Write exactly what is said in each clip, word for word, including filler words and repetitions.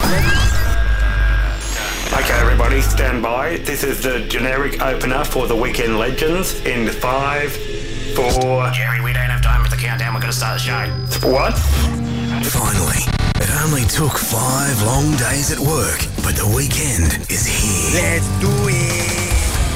Okay, everybody, stand by. This is the generic opener for the Weekend Legends in five, four... Jerry, we don't have time for the countdown. We're going to start the show. What? Finally, it only took five long days at work, but the weekend is here. Let's do it.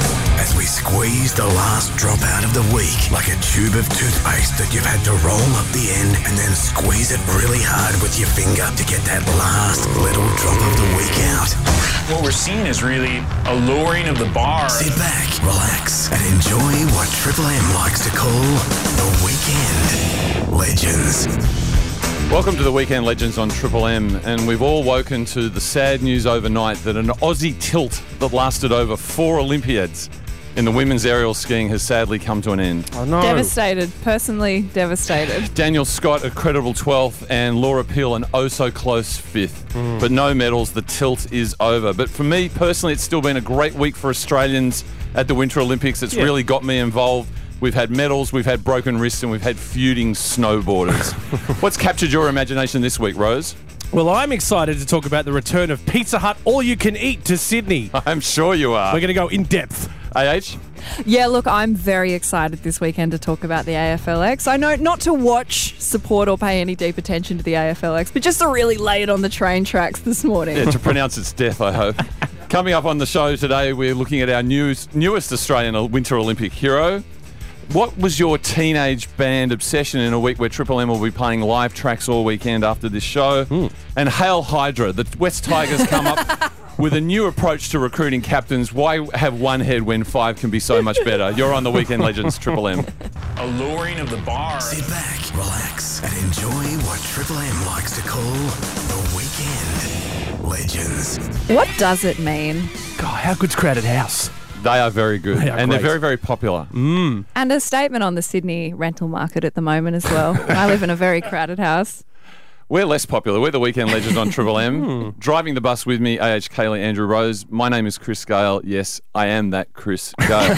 As we squeeze the last drop out of the week, like a tube of toothpaste that you've had to roll up the end and then squeeze it really hard with your finger to get that last little drop of the week out. What we're seeing is really a lowering of the bar. Sit back, relax, and enjoy what Triple M likes to call the Weekend Legends. Welcome to the Weekend Legends on Triple M, and we've all woken to the sad news overnight that an Aussie tilt that lasted over four Olympiads in the women's aerial skiing has sadly come to an end. Oh, no. Devastated. Personally devastated. Daniel Scott, a credible twelfth, and Laura Peel, an oh-so-close fifth. Mm. But no medals. The tilt is over. But for me, personally, it's still been a great week for Australians at the Winter Olympics. It's yeah. really got me involved. We've had medals, we've had broken wrists, and we've had feuding snowboarders. What's captured your imagination this week, Rose? Well, I'm excited to talk about the return of Pizza Hut All-You-Can-Eat to Sydney. I'm sure you are. We're going to go in depth. A H? Yeah, look, I'm very excited this weekend to talk about the A F L X. I know not to watch, support, or pay any deep attention to the A F L X, but just to really lay it on the train tracks this morning. Yeah, to pronounce its death, I hope. Coming up on the show today, we're looking at our newest, newest Australian Winter Olympic hero. What was your teenage band obsession in a week where Triple M will be playing live tracks all weekend after this show? Mm. And Hail Hydra, the West Tigers come up with a new approach to recruiting captains. Why have one head when five can be so much better? You're on the Weekend Legends, Triple M. A lowering of the bar. Sit back, relax, and enjoy what Triple M likes to call the Weekend Legends. What does it mean? God, how good's Crowded House? They are very good, they are and great. They're very, very popular. Mm. And a statement on the Sydney rental market at the moment as well. I live in a very crowded house. We're less popular. We're the Weekend Legends on Triple M. Driving the bus with me, A H Kaylee, Andrew Rose. My name is Chris Gale. Yes, I am that Chris Gale.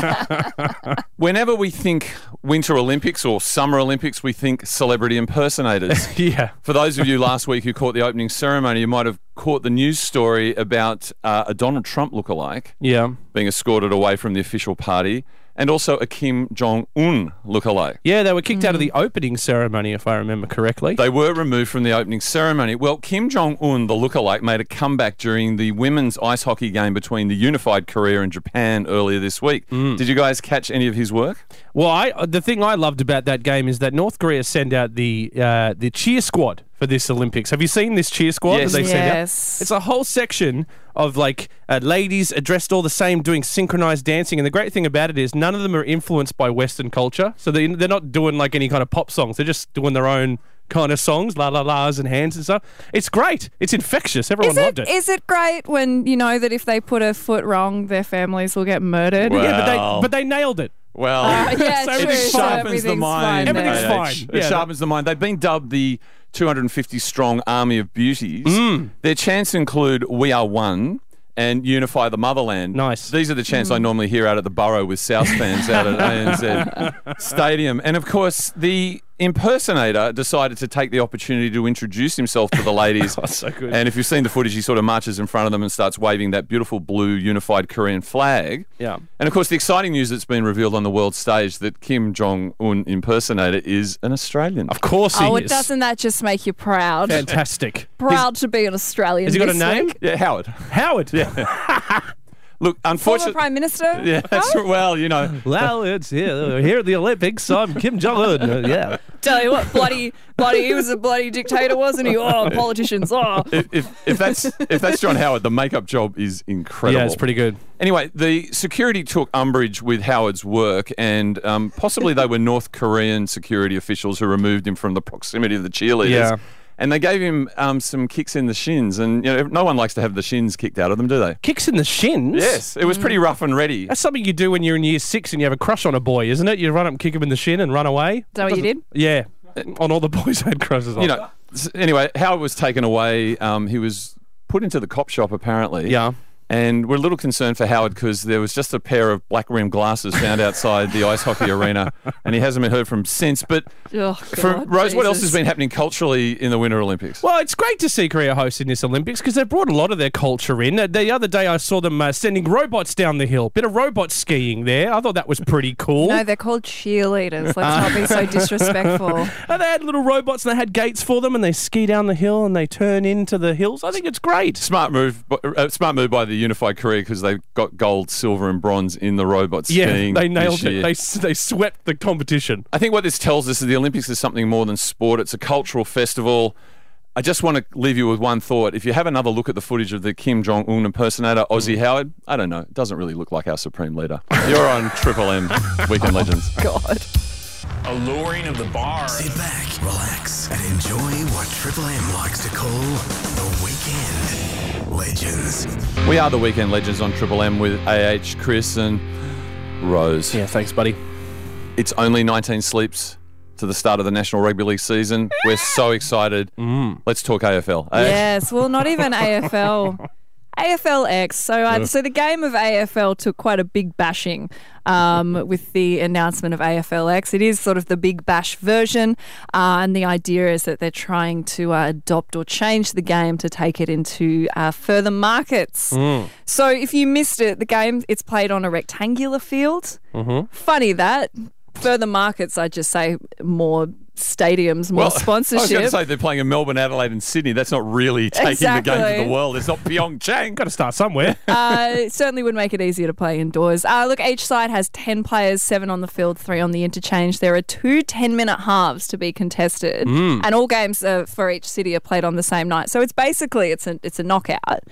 Whenever we think Winter Olympics or Summer Olympics, we think celebrity impersonators. Yeah. For those of you last week who caught the opening ceremony, you might have caught the news story about uh, a Donald Trump lookalike yeah. being escorted away from the official party, and also a Kim Jong-un lookalike. Yeah, they were kicked mm. out of the opening ceremony, if I remember correctly. They were removed from the opening ceremony. Well, Kim Jong-un, the lookalike, made a comeback during the women's ice hockey game between the unified Korea and Japan earlier this week. Mm. Did you guys catch any of his work? Well, I, the thing I loved about that game is that North Korea sent out the uh, the cheer squad for this Olympics. Have you seen this cheer squad yes. that they sent yes. out? It's a whole section of like uh, ladies dressed all the same doing synchronized dancing. And the great thing about it is none of them are influenced by Western culture. So they, they're not doing like any kind of pop songs. They're just doing their own kind of songs, la la la's and hands and stuff. It's great. It's infectious. Everyone is it, loved it. Is it great when you know that if they put a foot wrong, their families will get murdered? Well. Yeah, but they, but they nailed it. Well, uh, yeah, so true. it So sharpens the mind. Fine Everything's now. fine. It Yeah, sharpens the mind. They've been dubbed the two hundred fifty strong army of beauties. Mm. Their chants include "We Are One" and "Unify the Motherland." Nice. These are the chants mm. I normally hear out at the Borough with South fans out at A N Z Stadium. And of course, the impersonator decided to take the opportunity to introduce himself to the ladies. Oh, so good. And if you've seen the footage, he sort of marches in front of them and starts waving that beautiful blue unified Korean flag. Yeah. And of course, the exciting news that's been revealed on the world stage that Kim Jong-un impersonator is an Australian. Of course he oh, is. it doesn't that just make you proud? Fantastic. Proud to be an Australian. Has he got a this name? week. Yeah, Howard. Howard. Yeah. Look, Former unfortunately... Prime Minister? Yeah, that's right. Well, you know. Well, it's here, here at the Olympics. I'm Kim Jong-un. Uh, yeah. Tell you what, bloody, bloody, he was a bloody dictator, wasn't he? Oh, politicians, oh. If, if, if that's if that's John Howard, the makeup job is incredible. Yeah, it's pretty good. Anyway, the security took umbrage with Howard's work, and um, possibly they were North Korean security officials who removed him from the proximity of the cheerleaders. Yeah. And they gave him um, some kicks in the shins, and you know no one likes to have the shins kicked out of them, do they? Kicks in the shins? Yes, it was pretty rough and ready. That's something you do when you're in year six and you have a crush on a boy, isn't it? You run up and kick him in the shin and run away. Is that what you did? Yeah. On all the boys I had crushes on. You know. Anyway, Howard was taken away. Um, he was put into the cop shop apparently. Yeah. And we're a little concerned for Howard because there was just a pair of black rimmed glasses found outside the ice hockey arena, and he hasn't been heard from since. But Oh, for God, Rose, what else Jesus. has been happening culturally in the Winter Olympics? Well, it's great to see Korea hosting this Olympics because they brought a lot of their culture in. Uh, The other day I saw them uh, sending robots down the hill. Bit of robot skiing there. I thought that was pretty cool. No, they're called cheerleaders. Let's not be so disrespectful. And they had little robots and they had gates for them and they ski down the hill and they turn into the hills. I think it's great. Smart move, uh, smart move by the Unified Korea because they got gold, silver, and bronze in the robot Yeah, skiing. they nailed this it. year. They, s- they swept the competition. I think what this tells us is the Olympics is something more than sport. It's a cultural festival. I just want to leave you with one thought. If you have another look at the footage of the Kim Jong-un impersonator, Aussie Howard, I don't know. It doesn't really look like our supreme leader. You're on Triple M Weekend Legends. God. Alluring of the bar. Sit back, relax, and enjoy what Triple M likes to call the Weekend Legends. We are the Weekend Legends on Triple M with A H, Chris, and Rose. Yeah, thanks, buddy. It's only nineteen sleeps to the start of the National Rugby League season. We're so excited. Let's talk A F L. A H? Yes, well, not even A F L. A F L X. So, uh, so the game of A F L took quite a big bashing um, with the announcement of A F L X. It is sort of the big bash version, uh, and the idea is that they're trying to uh, adopt or change the game to take it into uh, further markets. So, if you missed it, the game it's played on a rectangular field. Mm-hmm. Funny that. Further markets, I'd just say more stadiums, more Well, sponsorship. I was going to say they're playing in Melbourne, Adelaide, and Sydney. That's not really taking Exactly. the game to the world. It's not Pyeongchang. Got to start somewhere. uh, it certainly would make it easier to play indoors. Uh, look, each side has ten players, seven on the field, three on the interchange. There are two ten-minute halves to be contested, and all games uh, for each city are played on the same night. So it's basically it's a it's a knockout.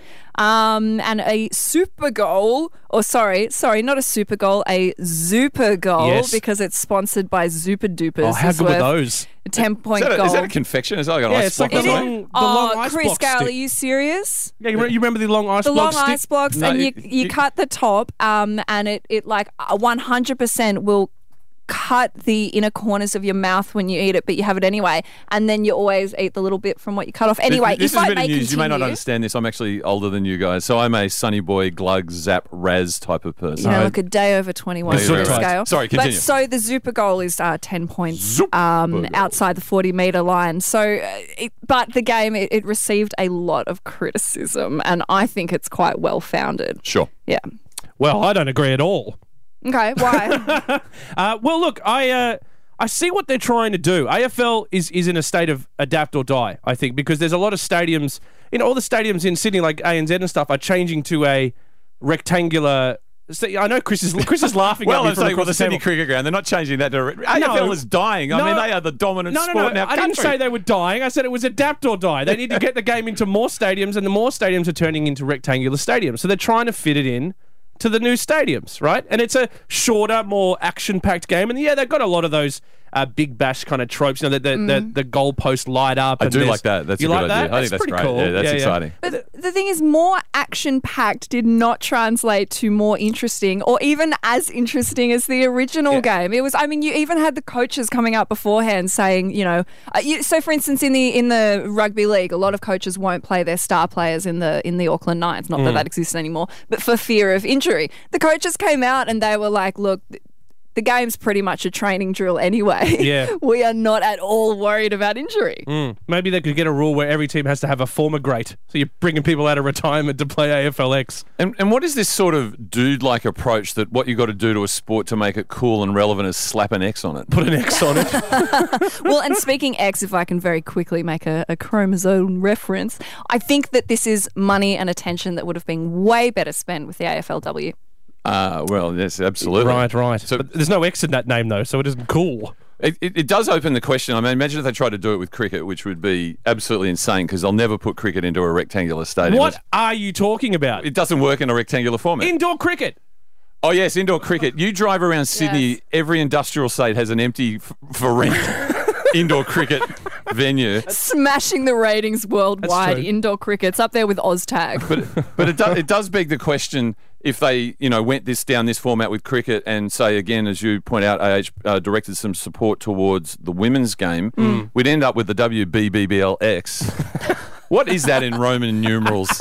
Um, and a super goal, or sorry, sorry, not a super goal, a Zuper goal, Yes. because it's sponsored by Zuper Dupers. Oh, how is good were worth those? A ten-point Is that, a, goal. is that a confection? Is that like an Yeah, ice it's like block the or It something? long, the long oh, ice Chris block Gale, stick. are you serious? Yeah, you re- you remember the long ice The block long stick? ice blocks, No, and you, you- you you- cut the top, um, and it, it like one hundred percent will cut the inner corners of your mouth when you eat it, but you have it anyway, and then you always eat the little bit from what you cut off. Anyway, this, this if is I a bit may of news. You may not continue- understand this. I'm actually older than you guys, so I'm a Sunny Boy, Glug, Zap, Raz type of person. You know, like a day over twenty-one Yeah, on right, the right. scale. Sorry, continue. But so the Zuper goal is uh, ten points um, outside the forty metre line. So, uh, it, but the game, it, it received a lot of criticism, and I think it's quite well founded. Sure. Yeah. Well, I don't agree at all. Okay, why? Uh, well, look, I uh, I see what they're trying to do. A F L is, is in a state of adapt or die, I think, because there's a lot of stadiums, you know, all the stadiums in Sydney, like A N Z and stuff, are changing to a rectangular. sta- I know Chris is Chris is laughing Well, at me I'm from saying, well, across the the Sydney table. Cricket Ground, they're not changing that to A F L is dying. I No. mean, they are the dominant No, no, sport no. in our I country. didn't say they were dying. I said it was adapt or die. They need to get the game into more stadiums, and the more stadiums are turning into rectangular stadiums. So they're trying to fit it in to the new stadiums, right? And it's a shorter, more action-packed game. And yeah, they've got a lot of those uh, big bash kind of tropes. You know, the the, the, the goalpost light up. I and do there's- like that. That's you a good like idea. That? I think that's pretty great. cool. Yeah, that's exciting. But the thing is, more action-packed did not translate to more interesting or even as interesting as the original game. It was, I mean, you even had the coaches coming up beforehand saying, you know, uh, you, so for instance, in the in the rugby league, a lot of coaches won't play their star players in the in the Auckland Knights. Not that that exists anymore, but for fear of injury. The coaches came out and they were like, look, the game's pretty much a training drill anyway. Yeah. We are not at all worried about injury. Mm. Maybe they could get a rule where every team has to have a former great. So you're bringing people out of retirement to play A F L X. And, and what is this sort of dude-like approach that what you got to do to a sport to make it cool and relevant is slap an X on it? Put an X on it. Well, and speaking X, if I can very quickly make a, a chromosome reference, I think that this is money and attention that would have been way better spent with the A F L W. Uh, well, yes, absolutely. Right, right. So- But there's no X in that name, though, so it isn't cool. It, it, it does open the question. I mean, imagine if they tried to do it with cricket, which would be absolutely insane because they'll never put cricket into a rectangular stadium. What are you talking about? It doesn't work in a rectangular format. Indoor cricket. Oh, yes, indoor cricket. You drive around Sydney, Yes. every industrial estate has an empty f- for rent indoor cricket venue. Smashing the ratings worldwide. true. Indoor cricket's up there with OzTag. But but it, do, it does beg the question if they you know went this down this format with cricket and say again, as you point out, A H uh, directed some support towards the women's game, we'd end up with the W B B B L X. What is that in Roman numerals?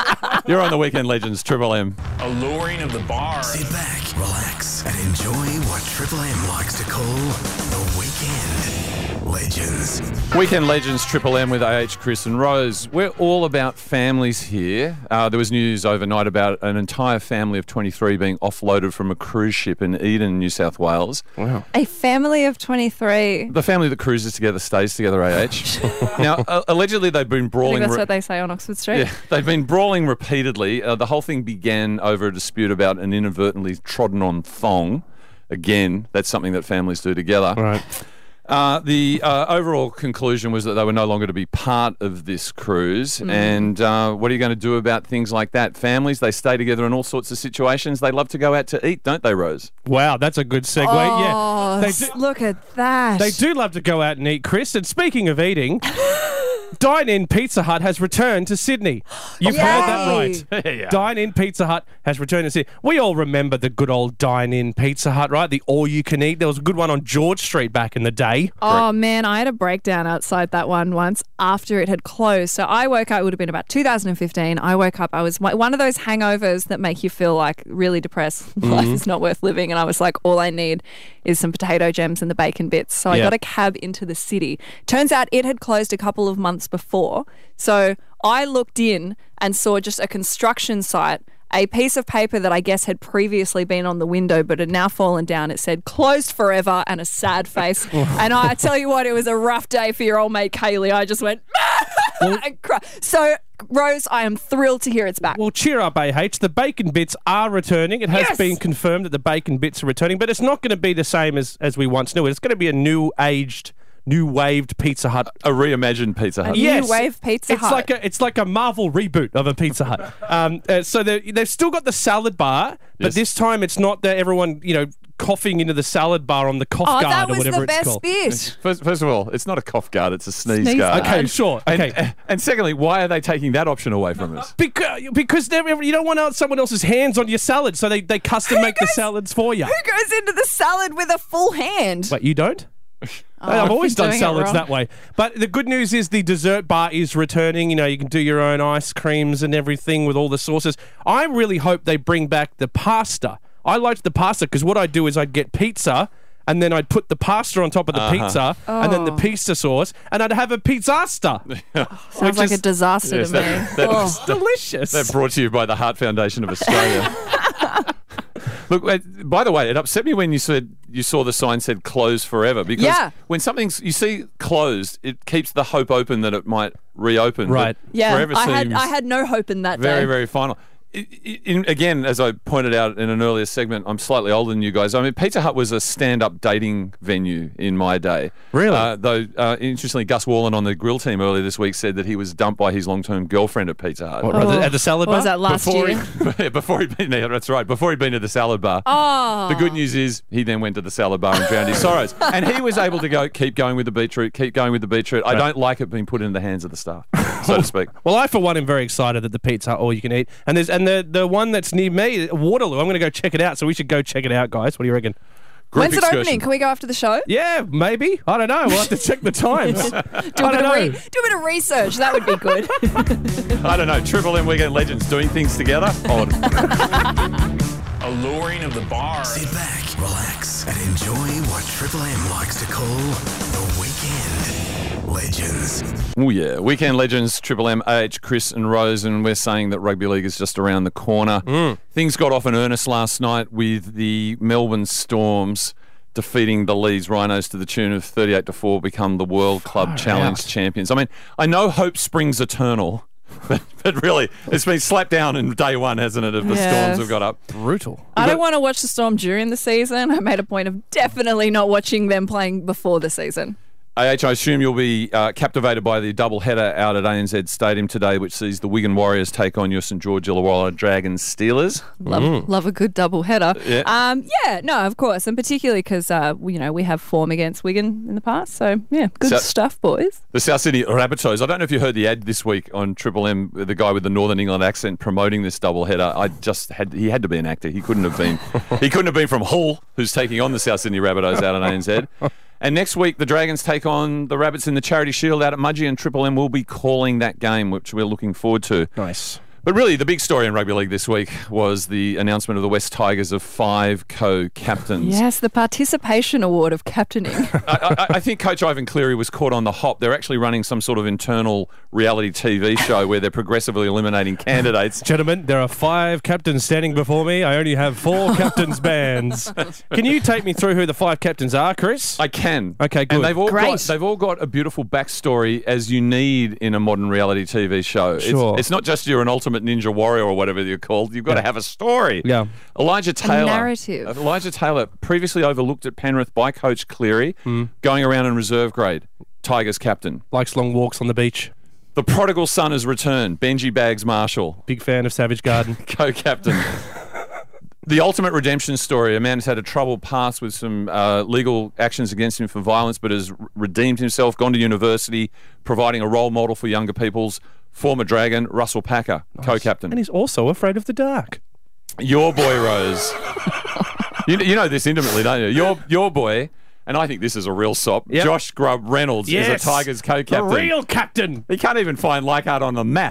You're on the Weekend Legends, Triple M. Alluring of the bar. Sit back, relax, and enjoy what Triple M likes to call the Weekend Legends. Weekend Legends, Triple M with A H, Chris and Rose. We're all about families here. Uh, there was news overnight about an entire family of twenty-three being offloaded from a cruise ship in Eden, New South Wales. Wow. A family of twenty-three. The family that cruises together stays together, A H. Now, uh, allegedly they've been I brawling... think that's re- what they say on Oxford Street. Yeah, they've been brawling repeatedly. Uh, the whole thing began over a dispute about an inadvertently trodden on thong. Again, that's something that families do together. Right. Uh, the uh, overall conclusion was that they were no longer to be part of this cruise. Mm. And uh, what are you going to do about things like that? Families, they stay together in all sorts of situations. They love to go out to eat, don't they, Rose? Wow, that's a good segue. Oh, yeah. They do, s- look at that. they do love to go out and eat, Chris. And speaking of eating, Dine-In Pizza Hut has returned to Sydney. You've Yay. heard that right. Yeah. Dine-In Pizza Hut has returned to Sydney. We all remember the good old Dine-In Pizza Hut, right? The all-you-can-eat. There was a good one on George Street back in the day. Oh man, I had a breakdown outside that one once after it had closed. So I woke up, it would have been about two thousand fifteen. I woke up, I was one of those hangovers that make you feel like really depressed. Life is not worth living. And I was like, all I need is some potato gems and the bacon bits. So I Yeah. got a cab into the city. Turns out it had closed a couple of months before. So I looked in and saw just a construction site, a piece of paper that I guess had previously been on the window but had now fallen down. It said closed forever and a sad face. And I tell you what, it was a rough day for your old mate Kaylee. I just went and cried. So Rose, I am thrilled to hear it's back. Well, cheer up, A H. The bacon bits are returning. It has Yes! been confirmed that the bacon bits are returning, but it's not going to be the same as, as we once knew it. It's going to be a new aged, new waved Pizza Hut. A reimagined Pizza Hut. A new wave Pizza it's Hut. Like a, it's like a Marvel reboot of a Pizza Hut. Um, uh, so they- they've still got the salad bar, but Yes. this time it's not that everyone, you know, coughing into the salad bar on the cough Oh, guard that or was whatever the it's best called. bit. First, first of all, it's not a cough guard, it's a sneeze, Sneeze guard. guard. Okay, sure. And, Okay. and secondly, why are they taking that option away from us? Because, because they're- you don't want someone else's hands on your salad, so they, they custom make the goes- salads for you. Who goes into the salad with a full hand? Wait, you don't? Oh, I've always been done doing it salads wrong. that way. But the good news is the dessert bar is returning. You know, you can do your own ice creams and everything with all the sauces. I really hope they bring back the pasta. I liked the pasta because what I'd do is I'd get pizza and then I'd put the pasta on top of the Uh-huh. pizza and then the pizza sauce and I'd have a pizzasta. Sounds which like is- a disaster Yes, to me. that- that Oh. was- Delicious. That brought to you by the Heart Foundation of Australia. Look, uh, by the way, it upset me when you said you saw the sign said "closed forever" because Yeah. when something's you see closed, it keeps the hope open that it might reopen. Right. But Yeah, forever I had seems I had no hope in that very, day. very final. I- I- in, again, as I pointed out in an earlier segment, I'm slightly older than you guys. I mean, Pizza Hut was a stand-up dating venue in my day. Really? Uh, though, uh, interestingly, Gus Wallen on the grill team earlier this week said that he was dumped by his long-term girlfriend at Pizza Hut. What, at the- at the salad What bar? was that last before year? He, before he'd been there, that's right. Before he'd been to the salad bar. Oh. The good news is he then went to the salad bar and drowned his sorrows. And he was able to go, keep going with the beetroot, keep going with the beetroot. I don't like it being put in the hands of the staff, so to speak. Well, I for one am very excited that the Pizza Hut all you can eat, and there's and the the one that's near me, Waterloo. I'm going to go check it out. So we should go check it out, guys. What do you reckon? Group When's it excursion. opening? Can we go after the show? Yeah, maybe. I don't know. We'll have to check the times. Do a, I bit don't of know. re- do a bit of research. That would be good. I don't know. Triple M Weekend Legends doing things together. Odd. Alluring of the bar. Sit back, relax, and enjoy what Triple M likes to call the Weekend Legends. Oh, yeah. Weekend Legends, Triple M, A H, Chris and Rose, and we're saying that rugby league is just around the corner. Things got off in earnest last night with the Melbourne Storms defeating the Leeds Rhinos to the tune of thirty-eight to four, become the World Club Challenge out. champions. I mean, I know hope springs eternal, but, but really, it's been slapped down in day one, hasn't it, of the Yes. Storms have got up. Brutal. I don't want to watch the Storm during the season. I made a point of definitely not watching them playing before the season. A H, I assume you'll be uh, captivated by the double header out at A N Z Stadium today, which sees the Wigan Warriors take on your St George Illawarra Dragons Steelers. Love, love a good double header. Yeah. Um, yeah, no, of course, and particularly because uh, we- you know we have form against Wigan in the past. So yeah, good So- stuff, boys. The South Sydney Rabbitohs. I don't know if you heard the ad this week on Triple M, the guy with the Northern England accent promoting this double header. I just had he had to be an actor. He couldn't have been. He couldn't have been from Hull, who's taking on the South Sydney Rabbitohs out at A N Z. And next week, the Dragons take on the Rabbits in the Charity Shield out at Mudgee, and Triple M will be calling that game, which we're looking forward to. Nice. But really, the big story in rugby league this week was the announcement of the West Tigers of five co-captains. Yes, the participation award of captaining. I, I, I think Coach Ivan Cleary was caught on the hop. They're actually running some sort of internal reality T V show where they're progressively eliminating candidates. Gentlemen, there are five captains standing before me. I only have four captains' bands. Can you take me through who the five captains are, Chris? I can. Okay, good. And they've all Great. got they've all got a beautiful backstory as you need in a modern reality T V show. Sure. It's, it's not just you're an ultimate ninja warrior or whatever you're called. You've got to have a story. Yeah. Elijah Taylor. narrative. Elijah Taylor, previously overlooked at Penrith by Coach Cleary, Mm. going around in reserve grade. Tigers captain. Likes long walks on the beach. The prodigal son has returned. Benji Bags Marshall, Big fan of Savage Garden. co-captain. The ultimate redemption story. A man who's had a troubled past with some uh, legal actions against him for violence, but has redeemed himself, gone to university, providing a role model for younger peoples. Former Dragon, Russell Packer, co-captain. And he's also afraid of the dark. Your boy, Rose. you, you know this intimately, don't you? Your, your boy, and I think this is a real sop, Yep. Josh Grubb Reynolds is a Tigers co-captain. The real captain. He can't even find Leichhardt on the map.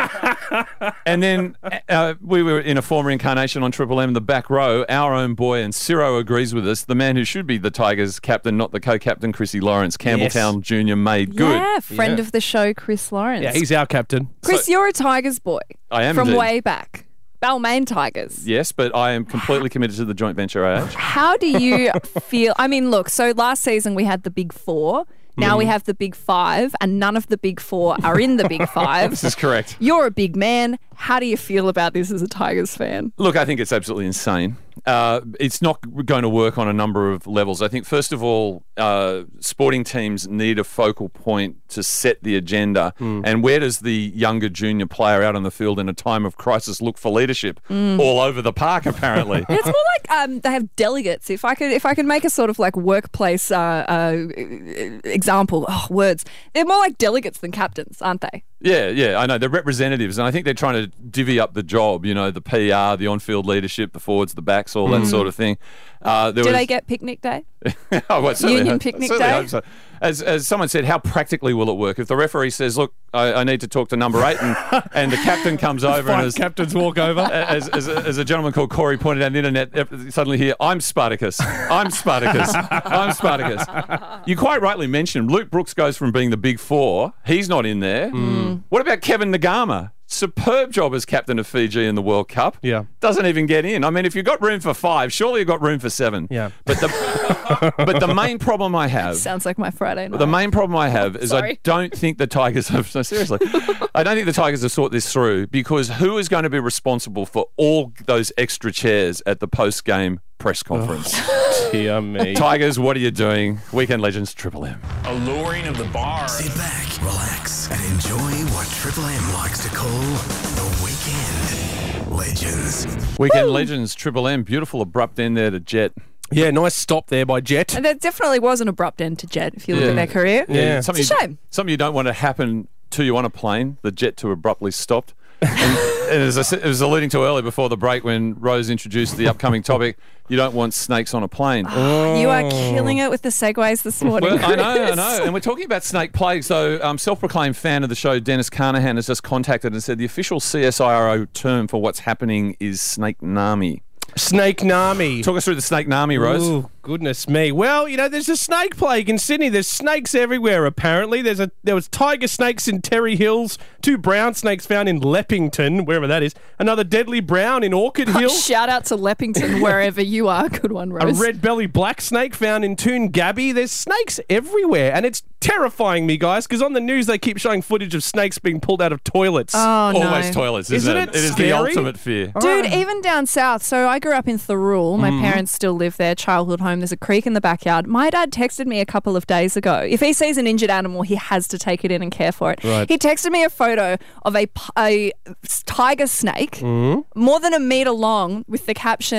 And then uh, we were in a former incarnation on Triple M, the back row. Our own boy, and Ciro agrees with us, the man who should be the Tigers captain, not the co-captain, Chrissy Lawrence, Campbelltown Junior made good. Yeah, friend Yeah. of the show, Chris Lawrence. Yeah, he's our captain. Chris, So- you're a Tigers boy. I am From indeed. way back. Balmain Tigers. Yes, but I am completely committed to the joint venture A H. How do you feel? I mean, look, so last season we had the big four. Now Mm. we have the big five, and none of the big four are in the big five. This is correct. You're a big man. How do you feel about this as a Tigers fan? Look, I think it's absolutely insane. Uh, it's not going to work on a number of levels. I think, first of all, uh, sporting teams need a focal point to set the agenda. And where does the younger junior player out on the field in a time of crisis look for leadership? All over the park, apparently. It's more like um, they have delegates. If I could, if I could make a sort of like workplace uh, uh, example, oh, words. They're more like delegates than captains, aren't they? Yeah, yeah, I know. They're representatives, and I think they're trying to divvy up the job, you know, the P R, the on-field leadership, the forwards, the backs, all that sort of thing. Uh, there Do was, they get picnic day? oh, well, certainly Union hope- picnic certainly day? hope so. As, as someone said, how practically will it work? If the referee says, look, I, I need to talk to number eight, and, and the captain comes over and Five as, captains walk over. as, as, a, as a gentleman called Corey pointed out on the internet, uh, suddenly here, I'm Spartacus. I'm Spartacus. I'm Spartacus. You quite rightly mentioned Luke Brooks goes from being the big four. He's not in there. What about Kevin Nagama? Superb job as captain of Fiji in the World Cup. Yeah. Doesn't even get in. I mean, if you've got room for five, surely you've got room for seven. Yeah. But the but the main problem I have Sounds like my Friday night. the main problem I have is I Sorry. don't think the Tigers have, no, seriously, I don't think the Tigers have thought this through, because who is going to be responsible for all those extra chairs at the post-game press conference? Dear me. Tigers, what are you doing? Weekend Legends, Triple M. Alluring of the bar. Sit back, relax, and enjoy what Triple M likes to call the Weekend Legends. Weekend Legends, Triple M. Beautiful abrupt end there to Jet. Yeah, nice stop there by Jet. And there definitely was an abrupt end to Jet if you look Yeah. at their career. Yeah. Something, It's a you- shame. something you don't want to happen to you on a plane, the jet to abruptly stopped. And, and as I said, it was alluding to earlier before the break when Rose introduced the upcoming topic, you don't want snakes on a plane. You are killing it with the segues this morning. Well, I know, I Chris. know. And we're talking about snake plague. So, um, self-proclaimed fan of the show, Dennis Carnahan, has just contacted and said the official C S I R O term for what's happening is snake nami. Snake Nami. Talk us through the snake nami, Rose. Ooh, goodness me. Well, you know, there's a snake plague in Sydney. There's snakes everywhere, apparently. There's a There was tiger snakes in Terry Hills, two brown snakes found in Leppington, wherever that is, another deadly brown in Orchid Hill, Shout out to Leppington, wherever you are. Good one, a Rose. red belly black snake found in Toon Gabby. There's snakes everywhere, and it's terrifying me, guys, because on the news they keep showing footage of snakes being pulled out of toilets. Oh, no. Always toilets, isn't, Isn't it It is the scary? ultimate fear. Dude, even down south. So I grew up in Thirroul. My Mm-hmm. parents still live there, childhood home. There's a creek in the backyard. My dad texted me a couple of days ago. If he sees an injured animal, he has to take it in and care for it. Right. He texted me a photo of a, p- a tiger snake, Mm-hmm. more than a metre long, with the caption,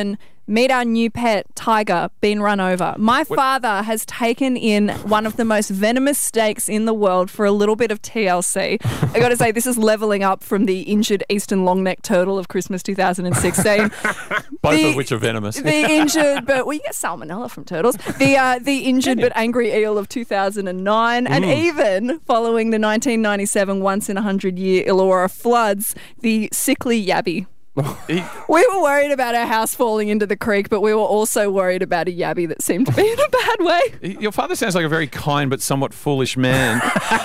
Meet our new pet, Tiger, been run over. My father has taken in one of the most venomous steaks in the world for a little bit of T L C. I got to say, this is leveling up from the injured eastern long-necked turtle of Christmas two thousand sixteen. Both The- of which are venomous. The injured, but well, you get salmonella from turtles. The uh, the injured but angry eel of two thousand nine, and even following the nineteen ninety-seven once in a hundred year Illawarra floods, the sickly yabby. He- We were worried about our house falling into the creek, but we were also worried about a yabby that seemed to be in a bad way. Your father sounds like a very kind but somewhat foolish man.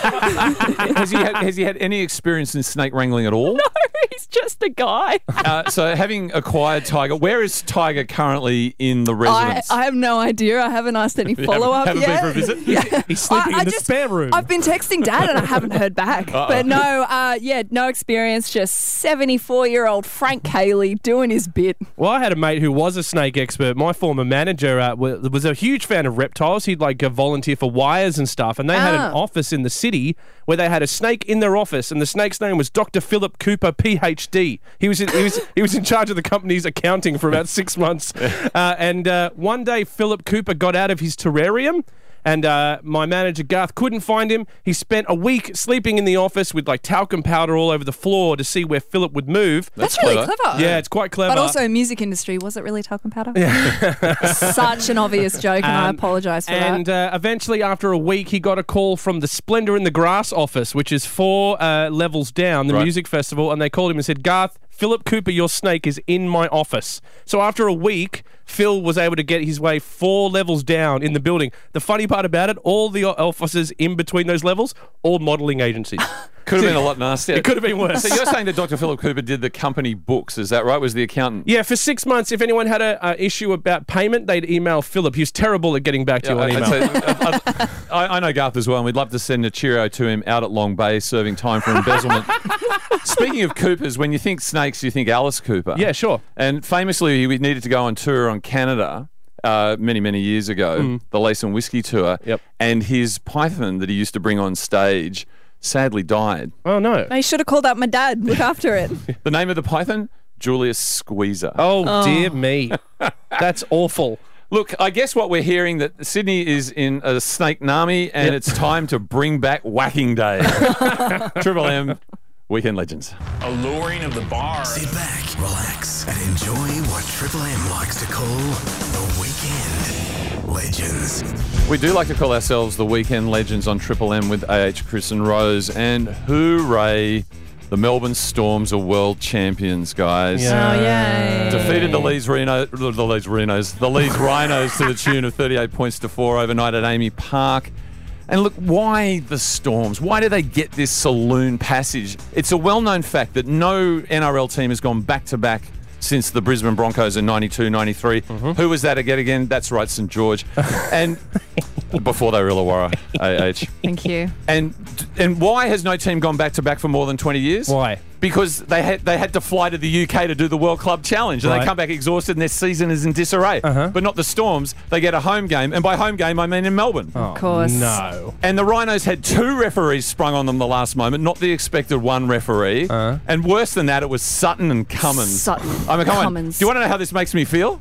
has, he had, has he had any experience in snake wrangling at all? No, he's just a guy. Uh, so having acquired Tiger, where is Tiger currently in the I, residence? I have no idea. I haven't asked any haven't- follow up haven't yet. been for a visit? He's sleeping I- I in the just- spare room. I've been texting Dad and I haven't heard back. But no, uh, yeah, no experience. Just seventy-four-year-old Frank Cayley doing his bit. Well, I had a mate who was a snake expert. My former manager uh, wa- was a huge fan of reptiles. He'd like uh, volunteer for wires and stuff. And they had an Ah. office in the city where they had a snake in their office, and the snake's name was Doctor Philip Cooper, P H D. He was in, he was he was in charge of the company's accounting for about six months. Uh, and uh, one day, Philip Cooper got out of his terrarium. And uh, my manager, Garth, couldn't find him. He spent a week sleeping in the office with like talcum powder all over the floor to see where Philip would move. That's, really clever. clever. Yeah, it's quite clever. But also, music industry, was it really talcum powder? Such an obvious joke, and I Um, apologise for and that. uh, eventually, after a week, he got a call from the Splendor in the Grass office, which is four uh, levels down, the Right. music festival, and they called him and said, Garth, Philip Cooper, your snake, is in my office. So after a week, Phil was able to get his way four levels down in the building. The funny part about it, all the offices in between those levels, all modelling agencies. Could have been a lot nastier. It could have been worse. So you're saying that Doctor Philip Cooper did the company books, is that right? Was the accountant? Yeah, for six months, if anyone had a, a issue about payment, they'd email Philip. He was terrible at getting back to you on I'd email. say- I'd- I'd- I, I know Garth as well, and we'd love to send a cheerio to him out at Long Bay serving time for embezzlement. Speaking of Coopers, when you think snakes, you think Alice Cooper. Yeah, sure. And famously, we needed to go on tour on Canada uh, many, many years ago, the Lace and Whiskey tour. Yep. And his python that he used to bring on stage sadly died. Oh, no. I should have called up my dad. Look after it. The name of the python? Julius Squeezer. Oh, dear me. That's awful. Look, I guess what we're hearing that Sydney is in a snake nami and Yep. it's time to bring back Whacking Day. Triple M, Weekend Legends. Alluring of the bar. Sit back, relax, and enjoy what Triple M likes to call the Weekend Legends. We do like to call ourselves the Weekend Legends on Triple M with A H, Chris and Rose. And hooray, the Melbourne Storms are world champions, guys. Yeah. Oh, yay. Defeated the Leeds Rhino, the Leeds Rhinos, the Leeds Rhinos to the tune of thirty-eight points to four overnight at Amy Park. And look, why the Storms? Why do they get this saloon passage? It's a well-known fact that no N R L team has gone back-to-back since the Brisbane Broncos in ninety-two ninety-three. Who was that again? Again, that's right, St George. And before they were Illawarra, A H. Thank you. And and why has no team gone back-to-back for more than twenty years? Why? Because they had they had to fly to the U K to do the World Club Challenge, and Right. they come back exhausted, and their season is in disarray. Uh-huh. But not the Storms. They get a home game, and by home game I mean in Melbourne. Of course. No. And the Rhinos had two referees sprung on them the last moment, not the expected one referee. Uh-huh. And worse than that, it was Sutton and Cummins. Sutton. I mean, come on. Cummins. Do you want to know how this makes me feel?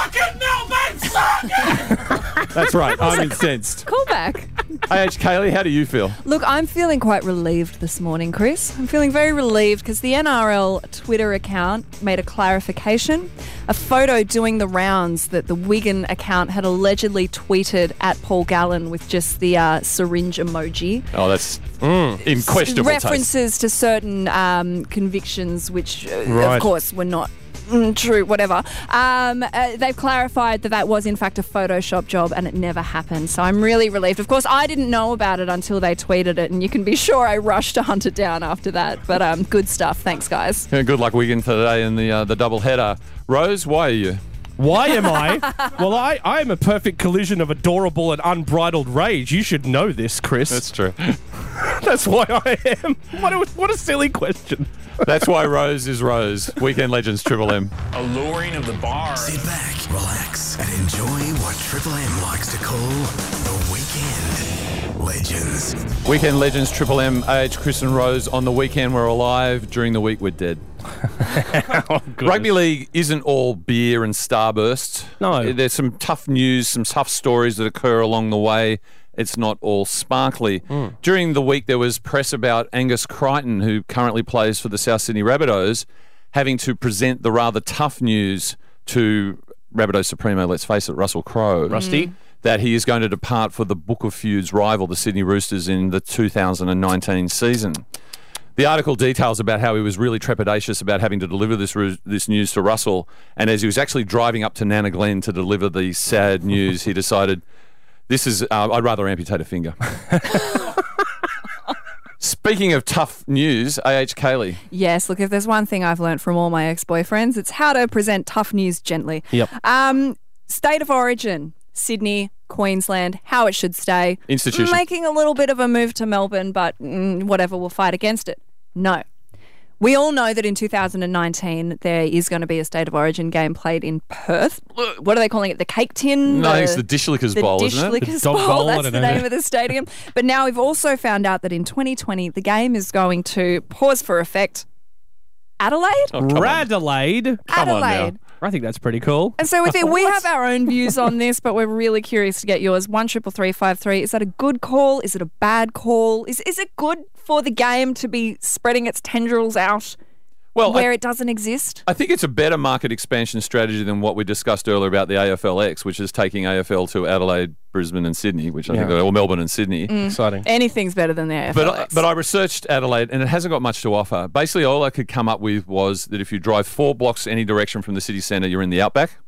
That's right. I'm incensed. Call back. A H Kaylee, how do you feel? Look, I'm feeling quite relieved this morning, Chris. I'm feeling very relieved because the N R L Twitter account made a clarification. A photo doing the rounds that the Wigan account had allegedly tweeted at Paul Gallen with just the uh, syringe emoji. Oh, that's in questionable taste. References to certain um, convictions, which, uh, Right. of course, were not mm, true, whatever. Um, uh, they've clarified that that was, in fact, a Photoshop job and it never happened. So I'm really relieved. Of course, I didn't know about it until they tweeted it, and you can be sure I rushed to hunt it down after that. But um, good stuff. Thanks, guys. Yeah, good luck, Wigan, today in the uh, the double header. Rose, why are you? Why am I? Well, I, I am a perfect collision of adorable and unbridled rage. You should know this, Chris. That's true. That's why I am. What a, what a silly question. That's why Rose is Rose. Weekend Legends, Triple M. Alluring of the bar. Sit back, relax, and enjoy what Triple M likes to call the Weekend Legends. Weekend Legends, Triple M, A H, Chris and Rose. On the weekend, we're alive. During the week, we're dead. Oh, goodness. Rugby league isn't all beer and starbursts. No. There's some tough news, some tough stories that occur along the way. It's not all sparkly. Mm. During the week, there was press about Angus Crichton, who currently plays for the South Sydney Rabbitohs, having to present the rather tough news to Rabbitohs Supremo, let's face it, Russell Crowe. Rusty. That he is going to depart for the Book of Feuds rival, the Sydney Roosters, in the two thousand nineteen season. The article details about how he was really trepidatious about having to deliver this ru- this news to Russell, and as he was actually driving up to Nana Glen to deliver the sad news, he decided, this is, uh, I'd rather amputate a finger. Speaking of tough news, A H Kaylee. Yes, look, if there's one thing I've learned from all my ex-boyfriends, it's how to present tough news gently. Yep. Um, state of origin, Sydney, Queensland, how it should stay. Institution. Making a little bit of a move to Melbourne, but mm, whatever, we'll fight against it. No. We all know that in two thousand nineteen there is going to be a State of Origin game played in Perth. What are they calling it? The Cake Tin? No, it's the Dishlickers the Bowl, Dish isn't it? Lickers The dog Bowl, bowl, I that's don't the know. name of the stadium. But now we've also found out that in twenty twenty the game is going to, pause for effect, Adelaide? Oh, come on. Radelaide. Come on now. Adelaide. I think that's pretty cool. And so we think we have our own views on this, but we're really curious to get yours. One triple three five three. Is that a good call? Is it a bad call? Is is it good for the game to be spreading its tendrils out Well, where I, it doesn't exist? I think it's a better market expansion strategy than what we discussed earlier about the A F L X, which is taking A F L to Adelaide, Brisbane and Sydney, which I think, Yeah. or Melbourne and Sydney. Exciting. Anything's better than the A F L But, X. but I researched Adelaide and it hasn't got much to offer. Basically, all I could come up with was that if you drive four blocks any direction from the city centre, you're in the outback.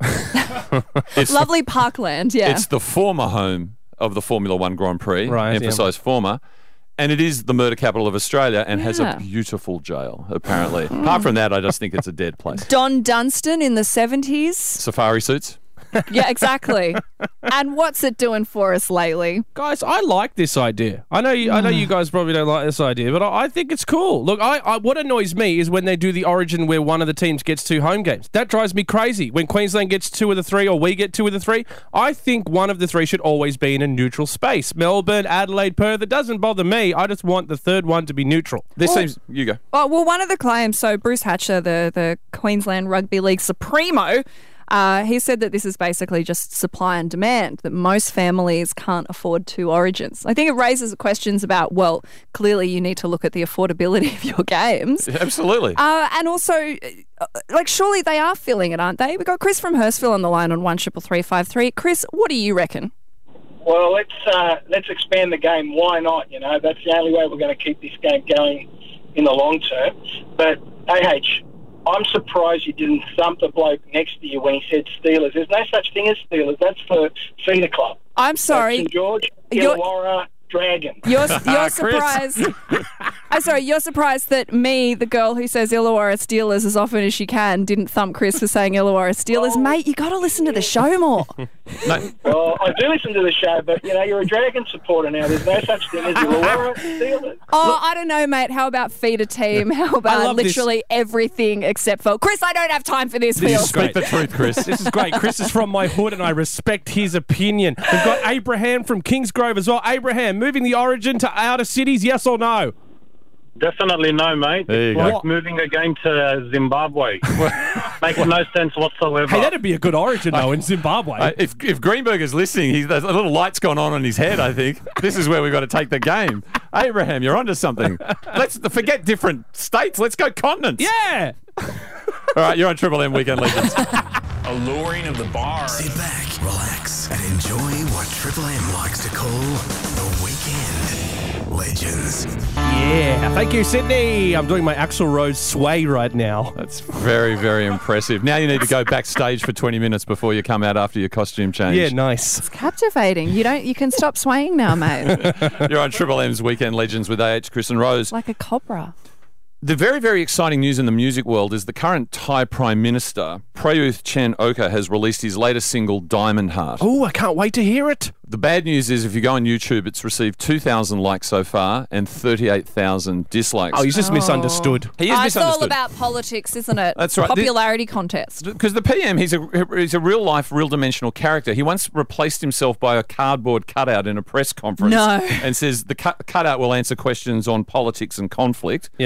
it's, Lovely parkland, yeah. it's the former home of the Formula One Grand Prix, Right, emphasise former. And it is the murder capital of Australia and has Yeah. a beautiful jail, apparently. Apart from that, I just think it's a dead place. Don Dunstan in the seventies. Safari suits. Yeah, exactly. And what's it doing for us lately? Guys, I like this idea. I know you, I know you guys probably don't like this idea, but I, I think it's cool. Look, I, I what annoys me is when they do the Origin where one of the teams gets two home games. That drives me crazy. When Queensland gets two of the three or we get two of the three, I think one of the three should always be in a neutral space. Melbourne, Adelaide, Perth, it doesn't bother me. I just want the third one to be neutral. This seems... You go. Oh, well, one of the claims, so Bruce Hatcher, the, the Queensland Rugby League Supremo, uh, he said that this is basically just supply and demand, that most families can't afford two origins. I think it raises questions about, well, clearly you need to look at the affordability of your games. Absolutely. Uh, and also, uh, like, surely they are filling it, aren't they? We've got Chris from Hurstville on the line on one triple three five three. Chris, what do you reckon? Well, let's uh, let's expand the game. Why not? You know, that's the only way we're going to keep this game going in the long term. But A H, I'm surprised you didn't thump the bloke next to you when he said Steelers. There's no such thing as Steelers. That's for Feeder Club. I'm sorry. Saint George, You're- Illawarra, Dragon. You're, you're Chris. surprised. I'm sorry, you're surprised that me, the girl who says Illawarra Steelers as often as she can, didn't thump Chris for saying Illawarra Steelers. Oh. Mate, you got to listen to the show more. No, Well, I do listen to the show, but, you know, you're a Dragon supporter now. There's no such thing as Illawarra Steelers. Oh, I don't know, mate. How about feed a team? How about love this. literally everything except for Chris? I don't have time for this. This Phil. is great. speak the truth, Chris. This is great. Chris is from my hood and I respect his opinion. We've got Abraham from Kingsgrove as well. Abraham, moving the Origin to outer cities, yes or no? Definitely no, mate. There you It's go. like What? moving a game to Zimbabwe. Makes no sense whatsoever. Hey, that'd be a good Origin, though, in Zimbabwe. Uh, if if Greenberg is listening, he's, there's a little light's gone on in his head, I think. This is where we've got to take the game. Abraham, you're onto something. Let's forget different states. Let's go continents. yeah. All right, you're on Triple M Weekend Legends. Alluring of the bar. Sit back, relax, and enjoy what Triple M likes to call the Weekend Legends. Yeah. Thank you, Sydney. I'm doing my Axl Rose sway right now. That's very, very impressive. Now you need to go backstage for twenty minutes before you come out after your costume change. Yeah, nice. Captivating. You don't. You can stop swaying now, mate. You're on Triple M's Weekend Legends with A H, Chris and Rose. Like a cobra. The very, very exciting news in the music world is the current Thai Prime Minister, Prayuth Chan-ocha, has released his latest single, Diamond Heart. Oh, I can't wait to hear it. The bad news is if you go on YouTube, it's received two thousand likes so far and thirty-eight thousand dislikes. Oh, he's just misunderstood. he is Oh, it's all misunderstood. about politics, isn't it? That's right. Popularity contest. Because the P M, he's a he's a real life, real dimensional character. He once replaced himself by a cardboard cutout in a press conference. No. And says the cut, cutout will answer questions on politics and conflict. Yeah. He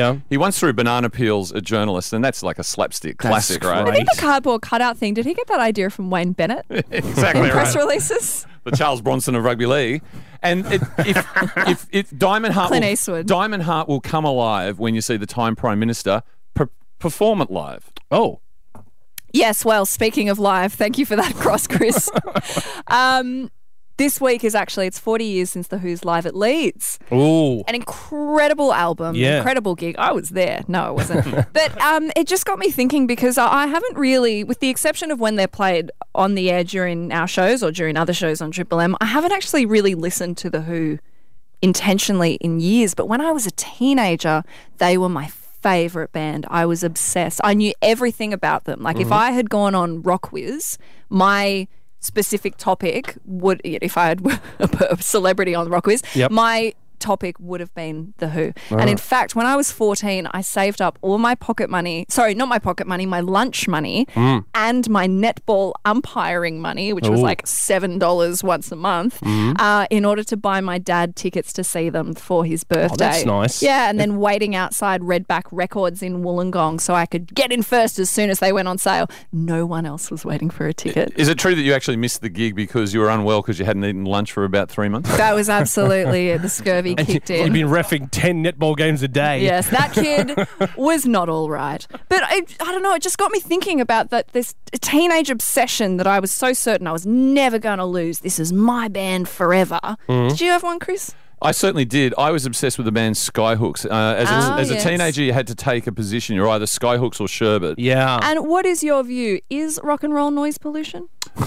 once threw banana peels at journalists, and that's like a slapstick classic, That's right? I think the cardboard cutout thing, did he get that idea from Wayne Bennett? Exactly in press right. releases? The Charles Bronson of rugby league. And it, if, if, if Diamond Heart Clint will, Eastwood. Diamond Heart will come alive when you see the Time Prime Minister per- perform it live. Oh. Yes, well, speaking of live, thank you for that cross, Chris. um, this week is actually, it's forty years since The Who's live at Leeds. Ooh. An incredible album, Yeah. incredible gig. I was there. No, I wasn't. But um, it just got me thinking because I I haven't really, with the exception of when they're played on the air during our shows or during other shows on Triple M, I haven't actually really listened to The Who intentionally in years. But when I was a teenager, they were my favourite band. I was obsessed. I knew everything about them. Like if I had gone on Rock Quiz, my specific topic would, if I had a celebrity on Rock Quiz, Yep. my topic would have been The Who. And in fact, when I was fourteen, I saved up all my pocket money, sorry, not my pocket money, my lunch money and my netball umpiring money, which was Ooh. like seven dollars once a month, uh, in order to buy my dad tickets to see them for his birthday. that's nice. Yeah, and then waiting outside Redback Records in Wollongong so I could get in first as soon as they went on sale. No one else was waiting for a ticket. Is it true that you actually missed the gig because you were unwell because you hadn't eaten lunch for about three months? That was absolutely it. The scurvy kicked in. You've been reffing ten netball games a day. Yes, that kid was not all right. But I, I don't know, it just got me thinking about that this teenage obsession that I was so certain I was never going to lose. This is my band forever. Did you have one, Chris? I certainly did. I was obsessed with the band Skyhooks. Uh, as a, Oh, as a yes. teenager, you had to take a position. You're either Skyhooks or Sherbet. Yeah. And what is your view? Is rock and roll noise pollution?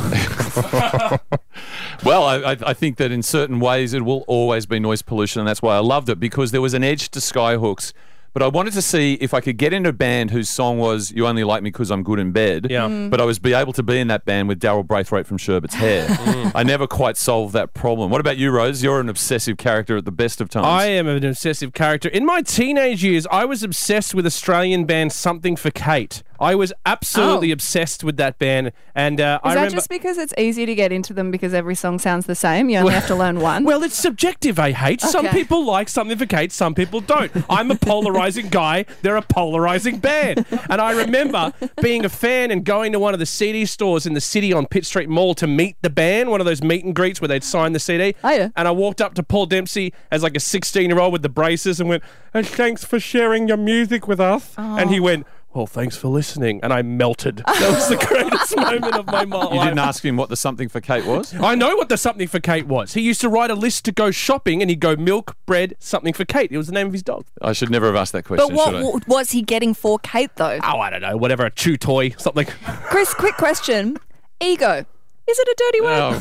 Well, I, I- I think that in certain ways it will always be noise pollution, and that's why I loved it, because there was an edge to Skyhooks. But I wanted to see if I could get in a band whose song was "You Only Like Me Because I'm Good in Bed." Yeah. Mm. But I was be able to be in that band with Daryl Braithwaite from Sherbet's Hair. I never quite solved that problem. What about you, Rose? You're an obsessive character at the best of times. I am an obsessive character. In my teenage years, I was obsessed with Australian band Something for Kate. I was absolutely Oh. obsessed with that band, and uh, I Is that remember. just because it's easy to get into them because every song sounds the same? You only have to learn one? Well, it's subjective, eh, hate? Some Okay. people like Something for Kate, some people don't. I'm a polarizing guy, they're a polarizing band. And I remember being a fan and going to one of the C D stores in the city on Pitt Street Mall to meet the band, one of those meet and greets where they'd sign the C D. Oh, yeah. And I walked up to Paul Dempsey as like a sixteen-year-old with the braces and went, "And thanks for sharing your music with us." And he went, "Well, thanks for listening." And I melted. That was the greatest moment of my life. you didn't ask him what the something for Kate was? I know what the Something for Kate was. He used to write a list to go shopping and he'd go milk, bread, something for Kate. It was the name of his dog. I should never have asked that question, But what should I? w- was he getting for Kate, though? Oh, I don't know. Whatever. A chew toy, something. Chris, quick question. Ego. Is it a dirty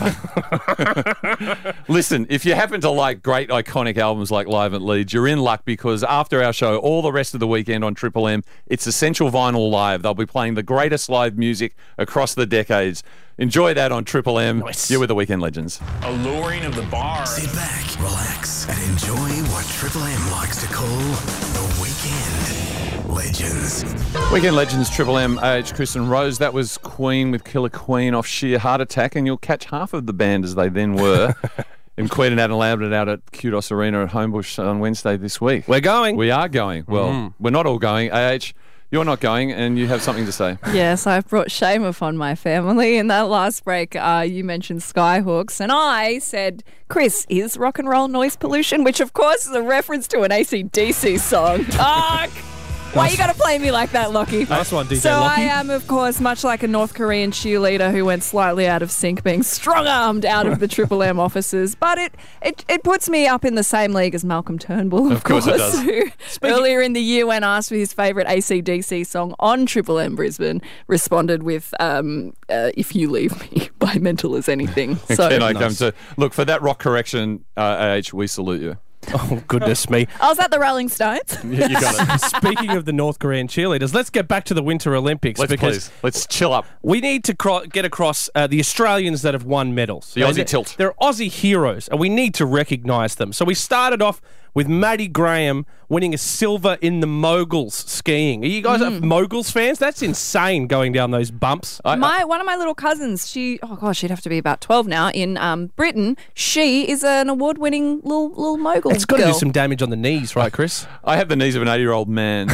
word? Oh. Listen, if you happen to like great iconic albums like Live at Leeds, you're in luck, because after our show, all the rest of the weekend on Triple M, it's Essential Vinyl Live. They'll be playing the greatest live music across the decades. Enjoy that on Triple M. Nice. You're with the Weekend Legends. Alluring of the bar. Sit back, relax, and enjoy what Triple M likes to call the Weekend Legends. Weekend Legends, Triple M, A H, Chris and Rose. That was Queen with Killer Queen off sheer heart attack, and you'll catch half of the band as they then were in Queen and Adelaide out at Kudos Arena at Homebush on Wednesday this week. We're going. We are going. Well, we're not all going. A H, you're not going, and you have something to say. Yes, I've brought shame upon my family. In that last break, uh, you mentioned Skyhooks, and I said, Chris, is rock and roll noise pollution? Which, of course, is a reference to an A C D C song. Ah, why you got to play me like that, Lockie? Nice one, D J So Lockie. I am, of course, much like a North Korean cheerleader who went slightly out of sync, being strong-armed out of the Triple M offices. But it, it it puts me up in the same league as Malcolm Turnbull, of, Of course it does. who earlier in the year, when asked for his favourite A C D C song on Triple M Brisbane, responded with um, uh, "If You Leave Me" by Mental as Anything. So Can I come Nice. to look for that rock correction? Uh, A H, we salute you. Oh, goodness me. I was at the Rolling Stones. You you got it. Speaking of the North Korean cheerleaders, let's get back to the Winter Olympics Let's because please. Let's chill up. we need to cro- get across uh, the Australians that have won medals. The Uh, Aussie they're- tilt. They're Aussie heroes, and we need to recognise them. So we started off with Maddie Graham winning a silver in the moguls skiing. Are you guys Mm. moguls fans? That's insane going down those bumps. I- My one of my little cousins, she oh gosh, she'd have to be about twelve now in um, Britain. She is an award-winning little little mogul. It's got to girl. do some damage on the knees, right, Chris? I have the knees of an eighty-year-old man,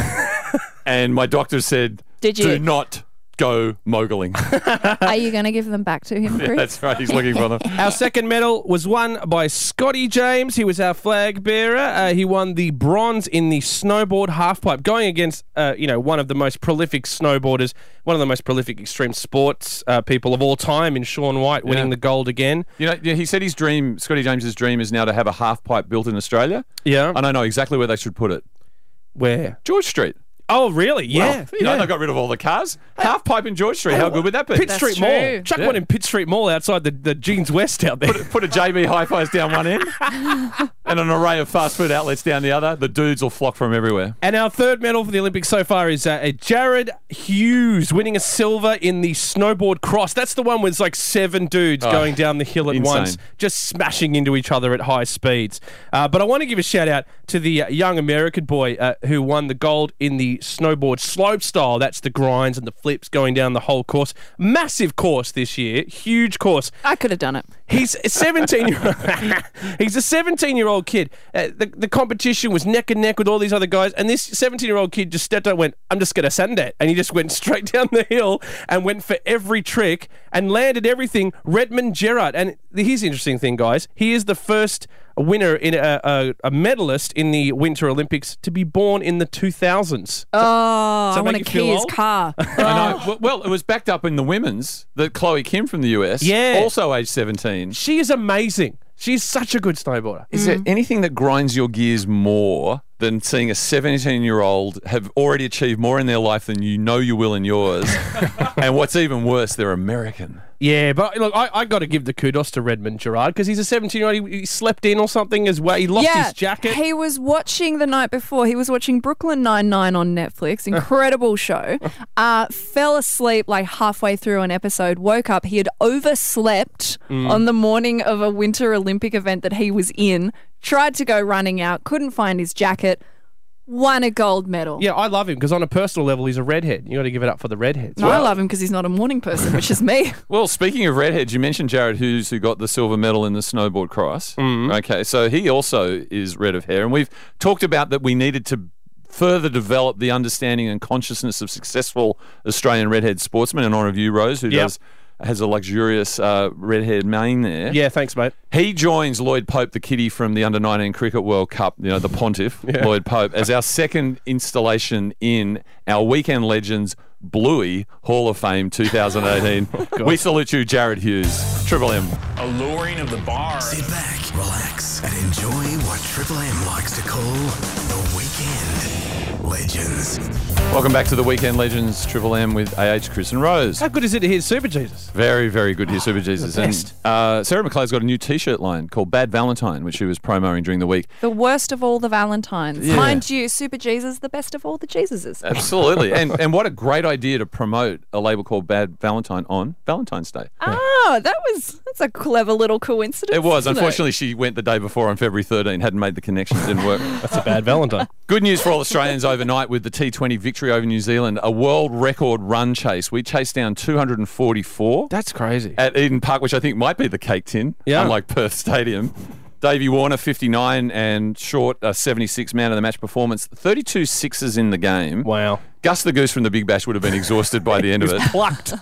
and my doctor said, Did you? do not go moguling. Are you going to give them back to him, Chris? Yeah, that's right. He's looking for them. Our second medal was won by Scotty James. He was our flag bearer. Uh, he won the bronze in the snowboard halfpipe, going against uh, you know one of the most prolific snowboarders, one of the most prolific extreme sports uh, people of all time, in Shaun White, winning Yeah. the gold again. You know, yeah, he said his dream, Scotty James's dream, is now to have a half pipe built in Australia. Yeah. And I know exactly where they should put it. Where? George Street. Oh, really? Yeah. Well, you know, yeah. they got rid of all the cars. Half pipe in George Street. How good would that be? Pitt That's Street true. Mall. Chuck Yeah. one in Pitt Street Mall outside the, the Jeans West out there. Put, put a J B Hi-Fi's down one end and an array of fast food outlets down the other. The dudes will flock from everywhere. And our third medal for the Olympics so far is uh, Jared Hughes winning a silver in the snowboard cross. That's the one with like seven dudes Oh, going down the hill at insane. once, just smashing into each other at high speeds. Uh, but I want to give a shout out to the uh, young American boy uh, who won the gold in the snowboard slope style. That's the grinds and the flips going down the whole course. Massive course this year, huge course. I could have done it. He's a seventeen. year He's a seventeen-year-old kid. Uh, the the competition was neck and neck with all these other guys, and this seventeen-year-old kid just stepped up and went, "I'm just going to send it," and he just went straight down the hill and went for every trick and landed everything. Redmond Gerard, and here's the interesting thing, guys. He is the first winner in a, a, a medalist in the Winter Olympics to be born in the two thousands. Oh, I that want make to you feel key his old? car. I know. Well- Well, it was backed up in the women's that Chloe Kim from the U S, Yeah. also age seventeen. She is amazing. She's such a good snowboarder. Is there anything that grinds your gears more than seeing a seventeen-year-old have already achieved more in their life than you know you will in yours? And what's even worse, they're American. Yeah, but look, I, I got to give the kudos to Redmond Gerard because he's a seventeen-year-old. He, he slept in or something as well. He lost yeah, his jacket. he was watching the night before. He was watching Brooklyn Nine-Nine on Netflix. Incredible show. Uh, fell asleep like halfway through an episode. Woke up. He had overslept Mm. on the morning of a Winter Olympic event that he was in. Tried to go running out. Couldn't find his jacket. Won a gold medal. Yeah, I love him because on a personal level, he's a redhead. You got to give it up for the redheads. No, I love him because he's not a morning person, which is me. Well, speaking of redheads, you mentioned Jared Hughes, who got the silver medal in the snowboard cross. Okay, so he also is red of hair. And we've talked about that we needed to further develop the understanding and consciousness of successful Australian redhead sportsmen in honour of you, Rose, who Yep. does has a luxurious uh, red-haired mane there. Yeah, thanks, mate. He joins Lloyd Pope, the kiddie from the under nineteen Cricket World Cup, you know, the pontiff, Yeah. Lloyd Pope, as our second installation in our Weekend Legends Bluey Hall of Fame twenty eighteen. We salute you, Jared Hughes. Triple M. Alluring of the bar. Sit back, relax, and enjoy what Triple M likes to call the Weekend Legends. Welcome back to the Weekend Legends Triple M with A H, Chris and Rose. How good is it to hear Super Jesus? Very, very good here, Super Jesus. the And best. uh, Sarah McLeod's got a new T-shirt line called Bad Valentine, which she was promoting during the week. The worst of all the Valentines. Yeah. Mind you, Super Jesus, the best of all the Jesuses. Absolutely. and and what a great idea to promote a label called Bad Valentine on Valentine's Day. Oh, that was that's a clever little coincidence. It was. isn't Unfortunately, she went the day before on February thirteenth, hadn't made the connection, didn't work. That's a bad Valentine. Good news for all Australians overnight with the T twenty victory over New Zealand, a world record run chase. We chased down two hundred forty-four That's crazy. at Eden Park, which I think might be the cake tin, Yeah. unlike Perth Stadium. Davey Warner, fifty-nine, and Short, a seventy-six man of the match performance. thirty-two sixes in the game. Wow. Gus the Goose from the Big Bash would have been exhausted by the end of it. Plucked.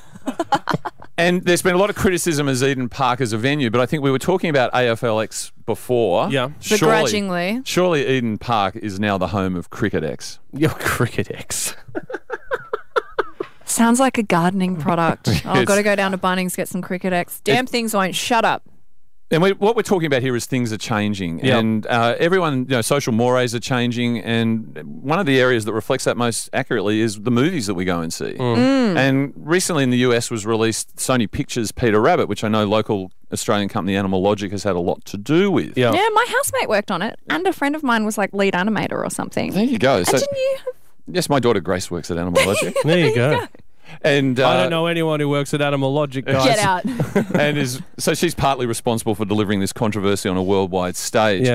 And there's been a lot of criticism of Eden Park as a venue, but I think we were talking about A F L X before. Yeah. Begrudgingly. Surely Eden Park is now the home of Cricket X. Your Cricket X. Sounds like a gardening product. Oh, I've It's- got to go down to Bunnings, get some Cricket X. Damn things won't shut up. And we, what we're talking about here is things are changing, Yeah. and uh, everyone, you know, social mores are changing, and one of the areas that reflects that most accurately is the movies that we go and see. And recently in the U S was released Sony Pictures' Peter Rabbit, which I know local Australian company Animal Logic has had a lot to do with. Yeah. Yeah, my housemate worked on it, and a friend of mine was like lead animator or something. There you go. So, Imagine you. yes, my daughter Grace works at Animal Logic, There you go. and uh, I don't know anyone who works at Animal Logic, guys. Get out. and is so she's partly responsible for delivering this controversy on a worldwide stage. Yeah.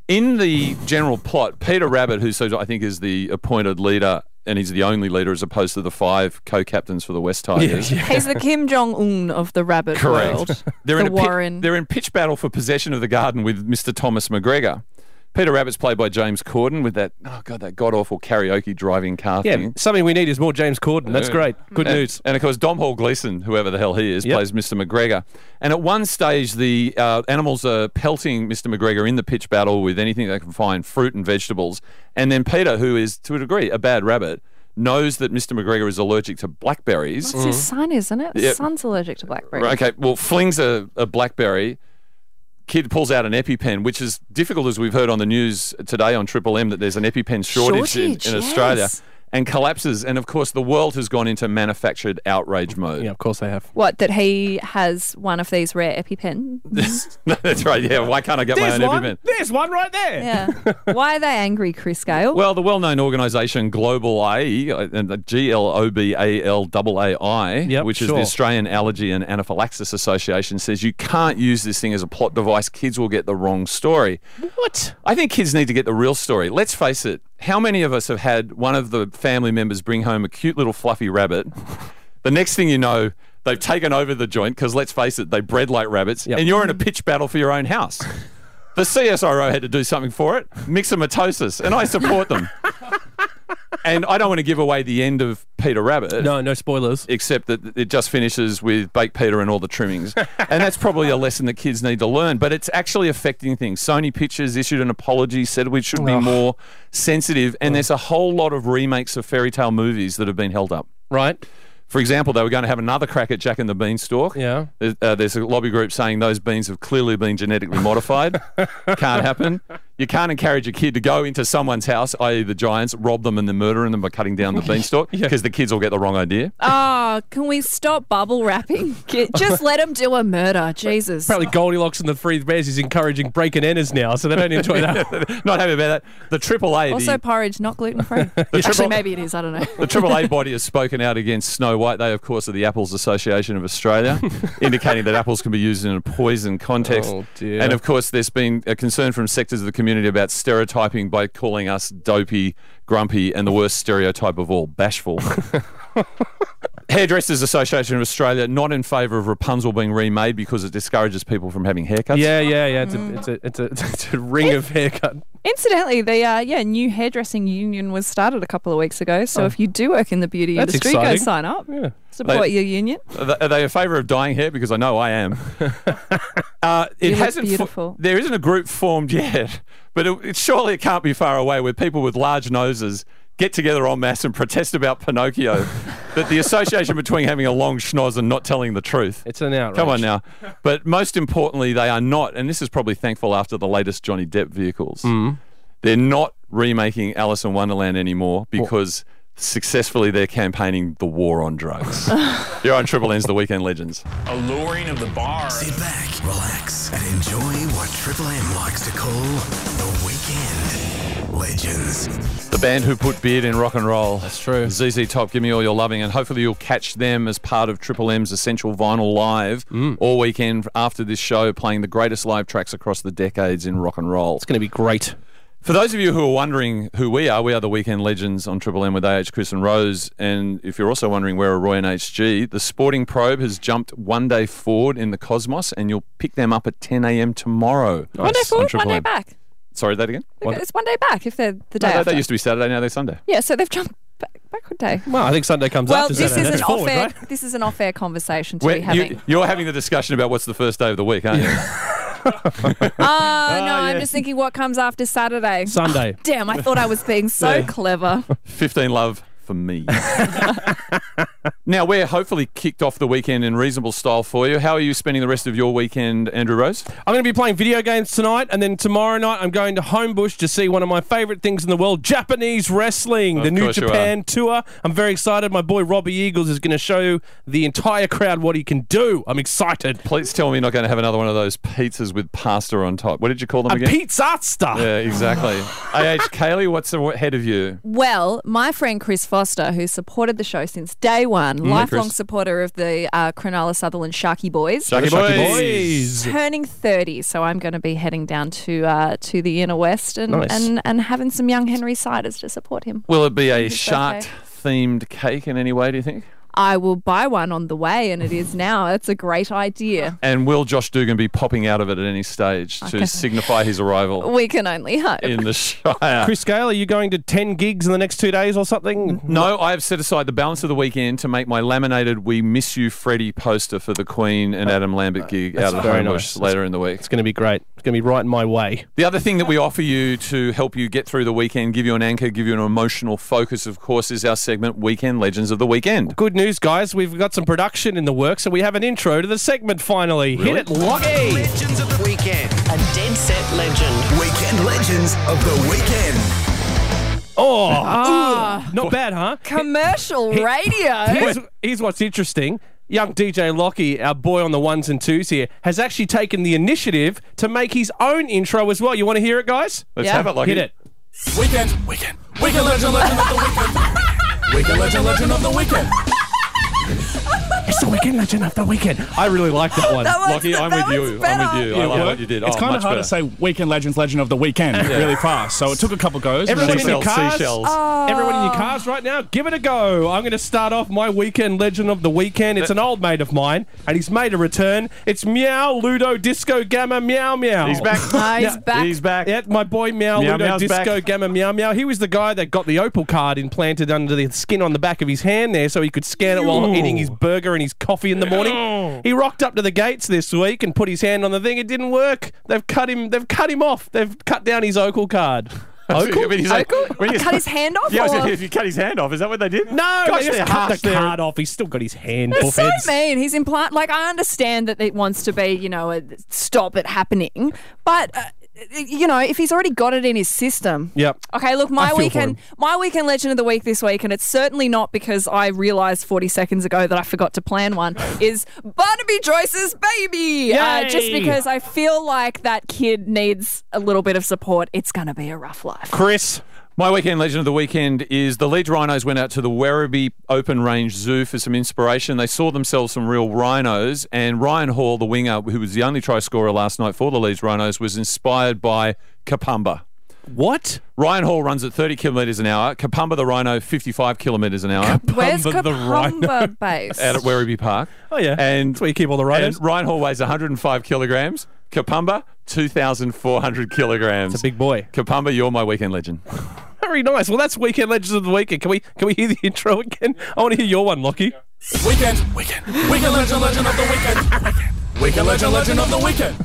In the general plot, Peter Rabbit, who so I think is the appointed leader, and he's the only leader as opposed to the five co-captains for the West Tigers. Yeah, yeah. He's the Kim Jong-un of the rabbit Correct. world. They're the in a pit- Warren. they're in pitch battle for possession of the garden with Mister Thomas McGregor. Peter Rabbit's played by James Corden with that, oh God, that god-awful karaoke driving car Yeah, thing. something we need is more James Corden. That's Yeah. great. Good and, news. And of course, Dom Hall Gleeson, whoever the hell he is, Yep. plays Mister McGregor. And at one stage, the uh, animals are pelting Mister McGregor in the pitch battle with anything they can find, fruit and vegetables. And then Peter, who is, to a degree, a bad rabbit, knows that Mister McGregor is allergic to blackberries. That's his son, isn't it? Yep. Son's allergic to blackberries. Right, okay, well, flings a, a blackberry. Kid pulls out an EpiPen, which is difficult, as we've heard on the news today on Triple M, that there's an EpiPen shortage, Shortage, in, in yes. Australia, and collapses. And of course, the world has gone into manufactured outrage mode. Yeah, of course they have. What, that he has one of these rare EpiPens? That's right. Yeah. Why can't I get There's my own one. EpiPen? There's one right there. Yeah. Why are they angry, Chris Gale? Well, the well-known organisation Global A I, uh, G L O B A L A A I, Yep, which is sure. the Australian Allergy and Anaphylaxis Association, says you can't use this thing as a plot device. Kids will get the wrong story. What? I think kids need to get the real story. Let's face it. How many of us have had one of the family members bring home a cute little fluffy rabbit? The next thing you know, they've taken over the joint because, let's face it, they bred like rabbits, Yep. and you're in a pitch battle for your own house. The C S I R O had to do something for it, myxomatosis, and I support them. And I don't want to give away the end of Peter Rabbit. No, no spoilers. Except that it just finishes with Baked Peter and all the trimmings. And that's probably a lesson that kids need to learn. But it's actually affecting things. Sony Pictures issued an apology, said we should be Oh. more sensitive. And there's a whole lot of remakes of fairy tale movies that have been held up. Right? For example, they were going to have another crack at Jack and the Beanstalk. Yeah. There's, uh, there's a lobby group saying those beans have clearly been genetically modified. Can't happen. You can't encourage a kid to go into someone's house, that is the Giants, rob them and then murdering them by cutting down the beanstalk because the kids will get the wrong idea. Oh, can we stop bubble wrapping? Ki- Just let him do a murder. Jesus. Apparently Goldilocks and the Three Bears is encouraging break and enters now, so they don't enjoy that. Not happy about that. The Triple A, Also, the, porridge, not gluten free. Actually, triple- maybe it is. I don't know. the Triple A body has spoken out against Snow White. They, of course, are the Apples Association of Australia, indicating that apples can be used in a poison context. Oh, dear. And, of course, there's been a concern from sectors of the community about stereotyping by calling us dopey, grumpy, and the worst stereotype of all, bashful. Hairdressers Association of Australia not in favour of Rapunzel being remade because it discourages people from having haircuts. Yeah, yeah, yeah. It's a, it's a, it's a, it's a ring of haircut. Incidentally, the uh, yeah new hairdressing union was started a couple of weeks ago. So Oh. if you do work in the beauty That's industry, exciting. go sign up. Yeah. Support They- your union. Are they- are they in favour of dyeing hair? Because I know I am. uh, it You look hasn't. fo- beautiful. there isn't a group formed yet, but it, it surely it can't be far away where people with large noses get together en masse and protest about Pinocchio. That the association between having a long schnoz and not telling the truth. It's an outrage. Come on now. But most importantly, they are not, and this is probably thankful after the latest Johnny Depp vehicles, Mm. they're not remaking Alice in Wonderland anymore because successfully they're campaigning the war on drugs. You're on Triple N's The Weekend Legends. Alluring of the bar. Sit back, relax, and enjoy what Triple M likes to call the Weekend Legends. The band who put beard in rock and roll. That's true. Z Z Top, Give Me All Your Loving, and hopefully you'll catch them as part of Triple M's Essential Vinyl Live Mm. all weekend after this show, playing the greatest live tracks across the decades in rock and roll. It's going to be great. For those of you who are wondering who we are, we are the Weekend Legends on Triple M with A H, Chris and Rose. And if you're also wondering where are Roy and H G, the Sporting Probe has jumped one day forward in the cosmos, and you'll pick them up at ten a.m. tomorrow. One day on forward, one Triple day M. back. Sorry, that again? It's one day back if they're the day No, they, after. they used to be Saturday, now they're Sunday. Yeah, so they've jumped back, backward day. Well, I think Sunday comes Well, after this Saturday. is That's an forward, off-air. right? This is an off-air conversation to Where- be having. you, you're having the discussion about what's the first day of the week, aren't you? Oh, no, I'm yeah. just thinking what comes after Saturday. Sunday. Damn, I thought I was being so Yeah. clever. fifteen love for me. Now, we're hopefully kicked off the weekend in reasonable style for you. How are you spending the rest of your weekend, Andrew Rose? I'm going to be playing video games tonight, and then tomorrow night I'm going to Homebush to see one of my favourite things in the world, Japanese wrestling, Of the New course you Japan tour. I'm very excited. My boy Robbie Eagles is going to show the entire crowd what he can do. I'm excited. Please tell me you're not going to have another one of those pizzas with pasta on top. What did you call them A again? pizza stuff. Yeah, exactly. A H, Kaylee, what's ahead of you? Well, my friend Chris Foster, who supported the show since day one, one, lifelong Chris. supporter of the uh, Cronulla Sutherland Sharky Boys. Sharky boys. Turning thirty, so I'm going to be heading down to uh, to the inner west and, Nice. and, and having some young Henry ciders to support him. Will it be a It's shark-themed cake in any way, do you think? I will buy one on the way, and it is now. That's a great idea. And will Josh Dugan be popping out of it at any stage to Okay. signify his arrival We can only hope. in the Shire? Chris Gale, are you going to ten gigs in the next two days or something? No, I have set aside the balance of the weekend to make my laminated "We Miss You, Freddie" poster for the Queen and Adam Lambert gig That's out at very Homebush nice. later in the week. It's going to be great. It's going to be right in my way. The other thing that we offer you to help you get through the weekend, give you an anchor, give you an emotional focus, of course, is our segment Weekend Legends of the Weekend. Good news, guys. We've got some production in the works, so we have an intro to the segment finally. Hit it, Lockie! Legends of the Weekend. A dead set legend. Weekend Legends of the Weekend. Oh, Ah. not bad, huh? Commercial radio. Here's, here's what's interesting. Young D J Lockie, our boy on the ones and twos here, has actually taken the initiative to make his own intro as well. You want to hear it, guys? Let's Yeah. have it, Lockie. Hit it. Weekend, weekend, weekend legend, legend of the weekend. Weekend legend, legend of the weekend. It's the weekend legend of the weekend. I really like that one. That was- Lockie, I'm that with was you. I'm better. with you. I like what you did. It's oh, kind much of hard better. to say weekend legends, legend of the weekend really fast. So it took a couple goes. Everyone in your Seashells, cars, seashells. everyone in your cars right now, give it a go. I'm going to start off my weekend legend of the weekend. It's an old mate of mine, and he's made a return. It's Meow Ludo Disco Gamma Meow Meow. He's back. Ah, he's back. He's back. Yeah, my boy Meow, Meow Ludo Meow's Disco back. Gamma Meow Meow. He was the guy that got the Opal card implanted under the skin on the back of his hand there so he could scan it while eating his burger and his coffee in the morning. He rocked up to the gates this week and put his hand on the thing. It didn't work. They've cut him. They've cut him off. They've cut down his Opal card. I mean, he's like- Oakley? when you- Cut his hand off? Yeah, I was or- gonna- if you cut his hand off, is that what they did? No, Gosh, they just they're cut harsh the there. card off. He's still got his hand. They're so buffheads. mean. He's implant. Like, I understand that it wants to be, you know, a stop it happening, but uh, you know, if he's already got it in his system. Yep. Okay, look, my I feel for weekend, him. my weekend legend of the week this week, and it's certainly not because I realised forty seconds ago that I forgot to plan one, is Barnaby Joyce's baby. Uh, just Yay! because I feel like that kid needs a little bit of support. It's going to be a rough life. Chris. My weekend legend of the weekend is the Leeds Rhinos went out to the Werribee Open Range Zoo for some inspiration. They saw themselves some real rhinos, and Ryan Hall, the winger, who was the only try scorer last night for the Leeds Rhinos, was inspired by Kapumba. What? Ryan Hall runs at thirty kilometres an hour. Kapumba the Rhino, fifty-five kilometres an hour. Where's Kapumba the Rhino. Kapumba base? Out at Werribee Park. Oh, yeah. And That's where you keep all the rhinos. And Ryan Hall weighs one hundred five kilograms. Kapumba, two thousand four hundred kilograms. It's a big boy. Kapumba, you're my weekend legend. Very nice. Well, that's Weekend Legends of the Weekend. Can we can we hear the intro again? I want to hear your one, Lockie. Weekend, weekend, weekend legend, legend of the weekend. Weekend legend, legend of the weekend.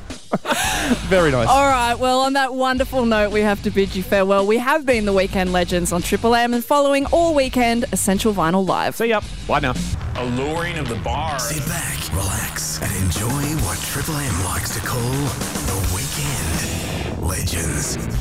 Very nice. All right, well, on that wonderful note, we have to bid you farewell. We have been the Weekend Legends on Triple M, and following all weekend, Essential Vinyl Live. See ya. Bye now. Alluring of the bar. Sit back, relax, and enjoy what Triple M likes to call the Weekend Legends.